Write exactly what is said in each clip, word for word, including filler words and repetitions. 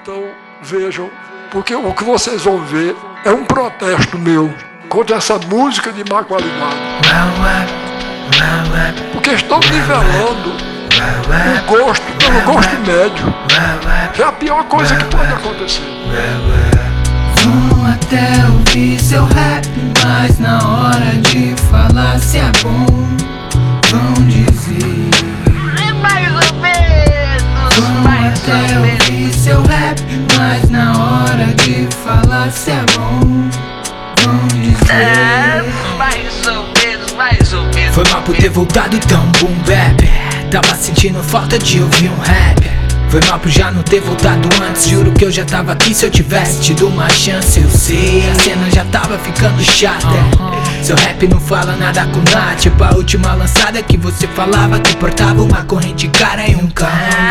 Então vejam, porque o que vocês vão ver é um protesto meu contra essa música de má qualidade. Porque estão nivelando o gosto pelo gosto médio. É a pior coisa que pode acontecer. Vão até ouvir seu rap, mas na hora de falar se é bom, vão dizer É mais ou menos, Vão mais ou até menos. ouvir seu rap, mas na hora de falar se é bom, vão É, dizer mais ou menos, mais ou menos. Foi mal por ter voltado tão boom bap. Tava sentindo falta de ouvir um rap. Foi mal por já não ter voltado antes. Juro que eu já tava aqui se eu tivesse tido uma chance. Eu sei, a cena já tava ficando chata. Seu rap não fala nada com nada. Tipo a última lançada que você falava que portava uma corrente cara e um carro.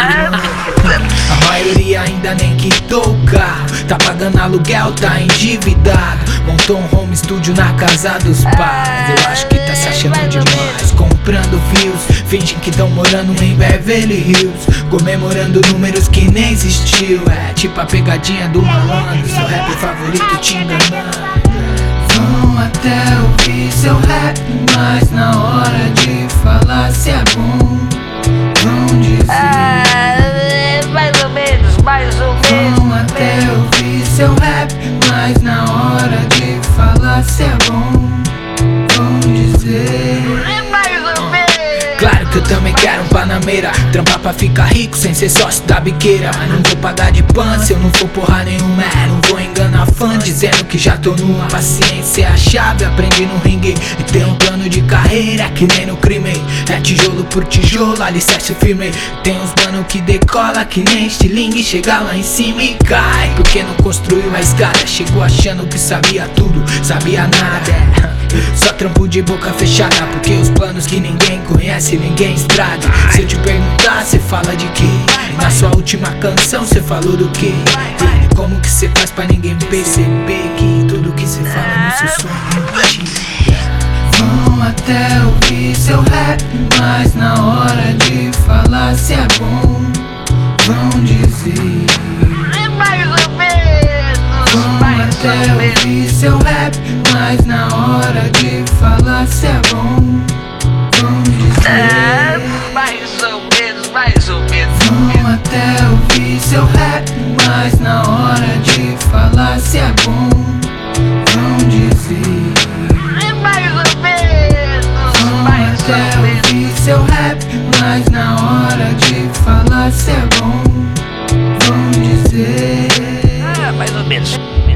A maioria ainda nem quitou o carro. Tá pagando aluguel, tá endividado. Montou um home studio na casa dos pais. Eu acho que tá se achando demais. Comprando views, fingem que tão morando em Beverly Hills, comemorando números que nem existiu. É tipo a pegadinha do malandro, seu rapper favorito te enganando. Vão até ouvir seu rap, mas na hora de falar se é bom, vão dizer É, mais ou menos, mais ou menos. Vão até ouvir seu rap, mas na hora de falar se é bom, vão dizer É mais ou menos. Claro que eu também quero um panameira, trampar pra ficar rico sem ser sócio da biqueira. Mas não vou pagar de pan se eu não for porra nenhuma. É, não vou enganar fã dizendo que já tô numa. Paciência é a chave, aprendi no ringue. E tem um plano de carreira que nem no crime. É tijolo por tijolo, alicerce firme. Tem uns mano que decola que nem estilingue. Chega lá em cima e cai, porque não construiu a escada. Chegou achando que sabia tudo, sabia nada. É. Só trampo de boca fechada, porque os planos que ninguém conhece, ninguém estraga. Se eu te perguntar, cê fala de quê? E na sua última canção cê falou do quê? E como que cê faz pra ninguém perceber que tudo que cê fala no seu sonho é mentira? Vão até ouvir seu rap, mas na hora de falar se é bom, vão dizer É mais ou menos, Vão mais até ou menos. ouvir seu rap, mas na hora de falar se é bom, vão É, dizer mais ou menos, mais ou menos. Vão até ouvir seu rap, mas na hora de falar se é bom, vão dizer É mais ou menos, Vão mais até ou menos. ouvir seu rap, mas na hora de falar se é bom, vão dizer Ah, mais ou menos.